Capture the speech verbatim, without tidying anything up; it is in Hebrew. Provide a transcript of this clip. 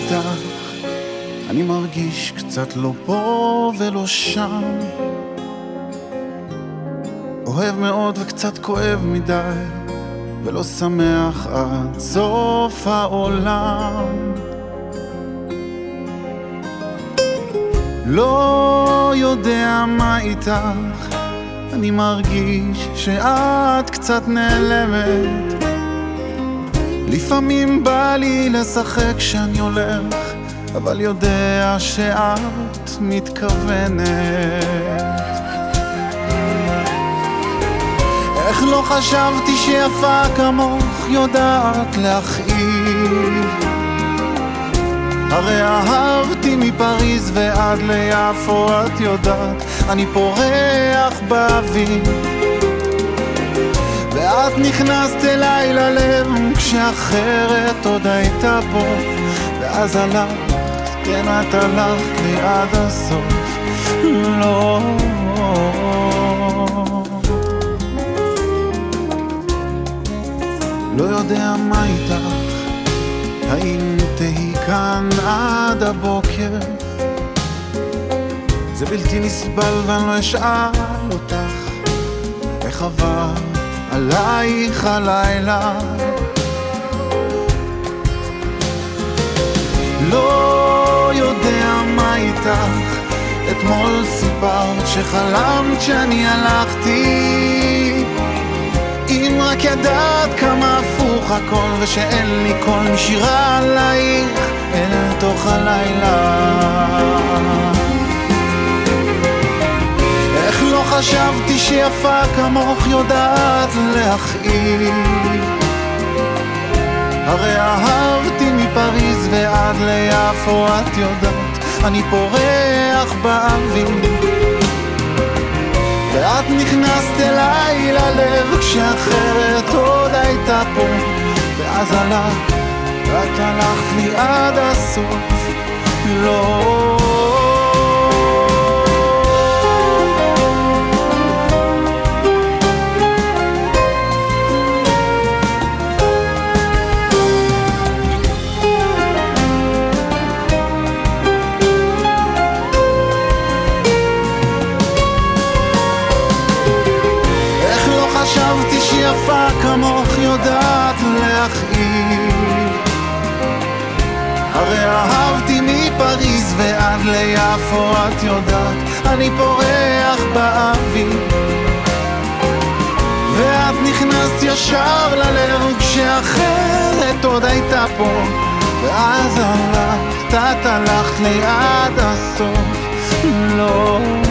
איתך? אני מרגיש קצת לא פה ולא שם, אוהב מאוד וקצת כואב מדי, ולא שמח עד סוף העולם. לא יודע מה איתך, אני מרגיש שאת קצת נעלמת. לפעמים בא לי לשחק כשאני הולך, אבל יודע שאת מתכוונת. איך לא חשבתי שיפה כמוך יודעת להכאיב, הרי אהבתי מפריז ועד ליפו, את יודעת, אני פורח באוויר, ואת נכנסת אליי ללב כשאחרת עוד הייתה פה, ואז הלכת, כן את הלכת לי עד הסוף. לא לא יודע מה איתך, האם תהי כאן עד הבוקר? זה בלתי נסבל ואני לא אשאל אותך איך עבר עלייך הלילה. לא יודע מה איתך, אתמול סיפרת שחלמת שאני הלכתי, אם רק ידעת כמה הפוך הכל, ושאין לי קול משירה עלייך אל תוך הלילה. איך לא חשבתי שיפה כמוך יודעת להכאיב, הרי אהבתי מפריז ועד ליפו, את יודעת, אני פורח באוויר, ואת נכנסת אליי ללב כשאחרת עוד הייתה פה, ואז הלכת, ואת הלכת לי עד הסוף. לא חשבתי שיפה כמוך יודעת להכאיב, הרי אהבתי מפריז ועד ליפו, את יודעת, אני פורח באוויר, ואת נכנסת ישר ללב כשאחרת עוד הייתה פה, ואז הלכת, את הלכת לי עד הסוף. לא